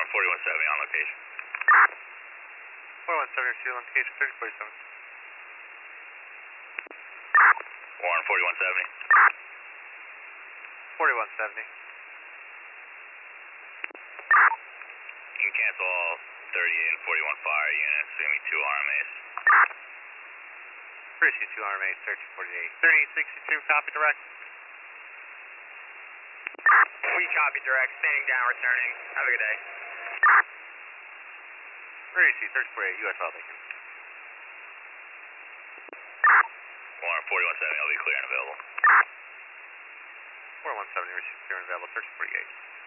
Warren 4170 on location. 4170 received on location, 3047. Warren 4170. 4170. You can cancel all 38 and 41 fire units. It's going to be 2 RMAs. Appreciate 2 RMA, 1348. 3862, copy direct. We copy direct, standing down, returning. Have a good day. Appreciate 1348, US all taken. Warren 4170, I'll be clear and available. 4170 received clear and available, 1348.